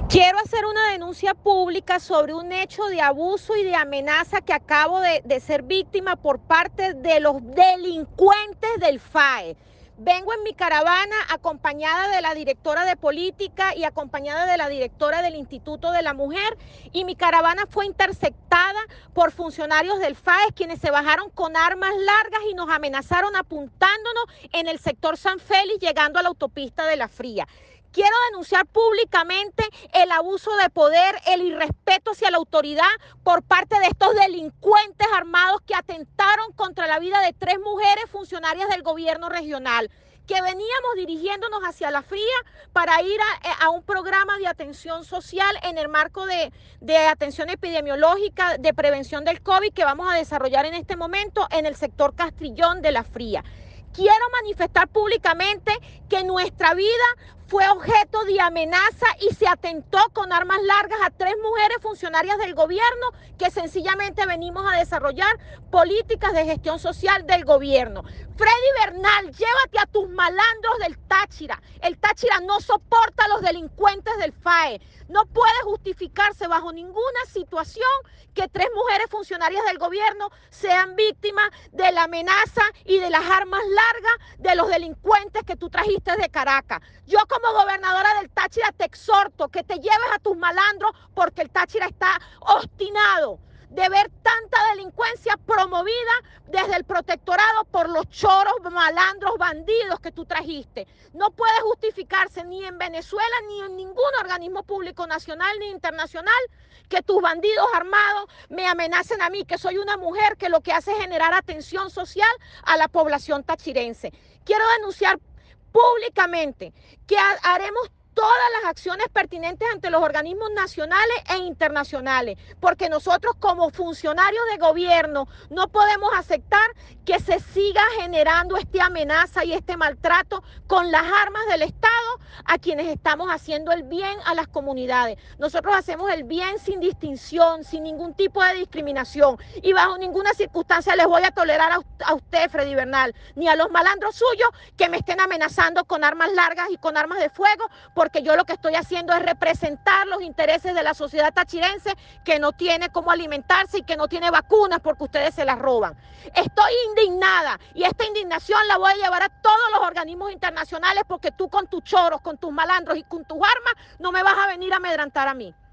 Quiero hacer una denuncia pública sobre un hecho de abuso y de amenaza que acabo de ser víctima por parte de los delincuentes del FAE. Vengo en mi caravana acompañada de la directora de política y acompañada de la directora del Instituto de la Mujer, y mi caravana fue interceptada por funcionarios del FAE, quienes se bajaron con armas largas y nos amenazaron apuntándonos en el sector San Félix, llegando a la autopista de La Fría. Quiero denunciar públicamente el abuso de poder, el irrespeto hacia la autoridad por parte de estos delincuentes armados que atentaron contra la vida de 3 mujeres funcionarias del gobierno regional, que veníamos dirigiéndonos hacia La Fría para ir a un programa de atención social en el marco de atención epidemiológica, de prevención del COVID, que vamos a desarrollar en este momento en el sector Castrillón de La Fría. Quiero manifestar públicamente que nuestra vida fue objeto de amenaza y se atentó con armas largas a 3 mujeres funcionarias del gobierno que sencillamente venimos a desarrollar políticas de gestión social del gobierno. Freddy Bernal, llévate a tus malandros del Táchira. El Táchira no soporta a los delincuentes del FAE. No puede justificarse bajo ninguna situación que 3 mujeres funcionarias del gobierno sean víctimas de la amenaza y de las armas largas de los delincuentes que tú trajiste de Caracas. Yo, como gobernadora del Táchira, te exhorto que te lleves a tus malandros, porque el Táchira está obstinado de ver tanta delincuencia promovida desde el protectorado por los choros, malandros, bandidos que tú trajiste. No puede justificarse ni en Venezuela ni en ningún organismo público nacional ni internacional que tus bandidos armados me amenacen a mí, que soy una mujer que lo que hace es generar atención social a la población tachirense. Quiero denunciar públicamente que haremos todas las acciones pertinentes ante los organismos nacionales e internacionales, porque nosotros, como funcionarios de gobierno, no podemos aceptar que se siga generando esta amenaza y este maltrato con las armas del Estado a quienes estamos haciendo el bien a las comunidades. Nosotros hacemos el bien sin distinción, sin ningún tipo de discriminación, y bajo ninguna circunstancia les voy a tolerar a usted, Freddy Bernal, ni a los malandros suyos que me estén amenazando con armas largas y con armas de fuego, porque yo lo que estoy haciendo es representar los intereses de la sociedad tachirense, que no tiene cómo alimentarse y que no tiene vacunas porque ustedes se las roban. Estoy indignada, y esta indignación la voy a llevar a todos los organismos internacionales, porque tú, con tus choros, con tus malandros y con tus armas, no me vas a venir a amedrentar a mí.